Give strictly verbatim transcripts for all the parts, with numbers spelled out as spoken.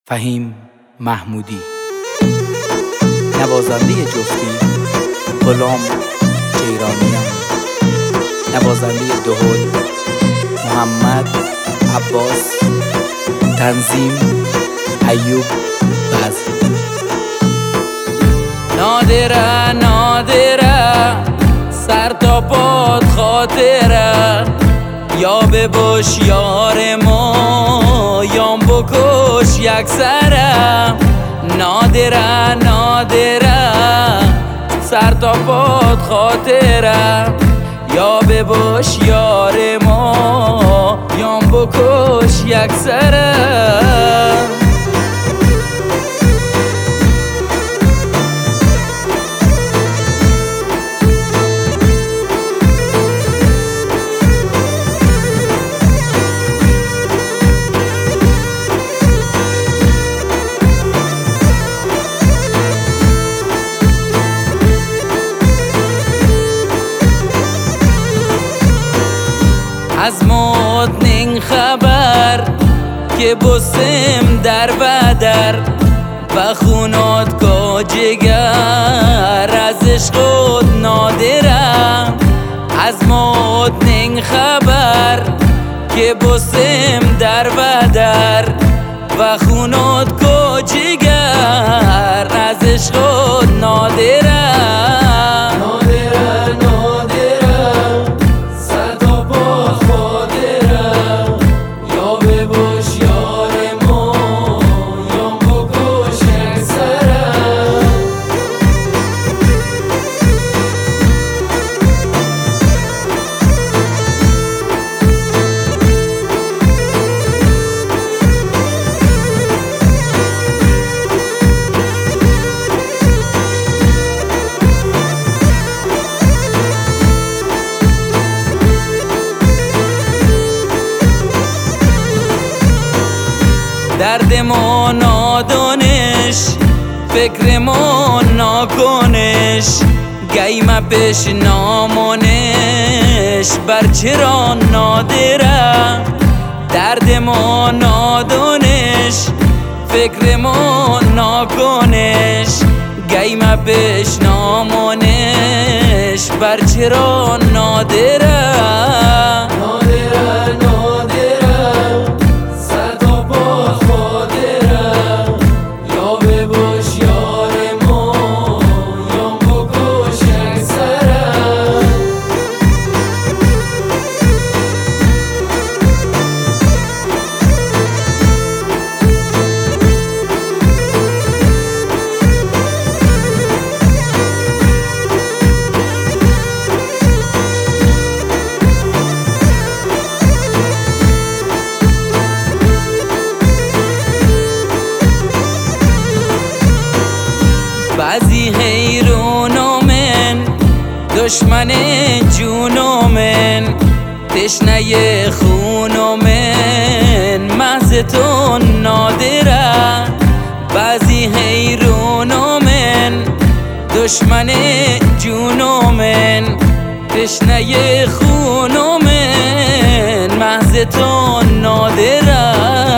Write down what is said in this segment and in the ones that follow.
فهیم محمودی. نوازنده جفتی غلام جیرانیان. نوازنده دهل محمد عباس. تنظیم ایوب بزر. نادره نادره سر تا پات خاطره، یا بباش یار ما یام بکش یک سره. نادره نادره سر تا پات خاطره، یا بباش یار ما یام بکش یک سره. از موت نین خبر که بسم در بدر، و خونات کا جگر از عشقت نادره. از موت نین خبر که بسم در بدر، و خونات کا جگر از عشقت نادره. درد ما نادانش، فکر ما ناکنش، گیم پیش نامانش بر چرا نادره. درد ما نادانش، فکر ما ناکنش، گیم پیش نامانش بر چرا نادره. بعضی حیرونو من دشمن جونو من، تشنه خونو من محض تو نادره. بعضی حیرونو من دشمن جونو من، تشنه خونو من محض تو نادره.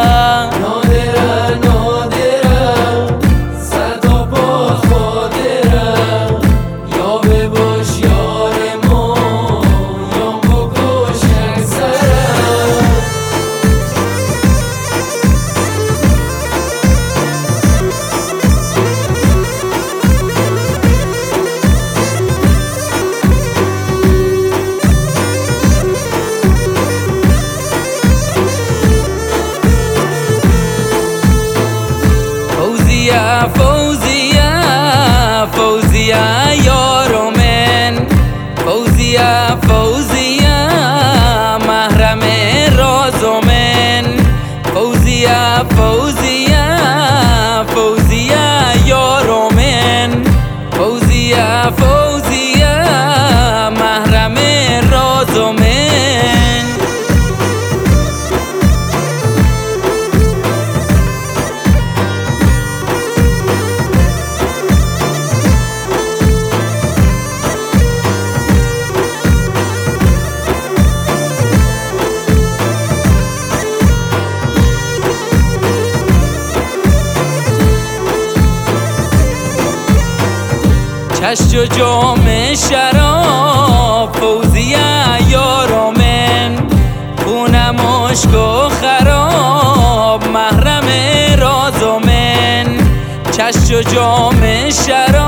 فوزیه فوزیه یارو من، فوزیه فوزیه محرم رازو من، فوزیه فوزیه فوزیه یارو من، فوزیه فوزیه محرم رازو من. چشم و جام شراب فوزیه یارامن خونم عشق و خراب محرم رازمن چشم و جام شراب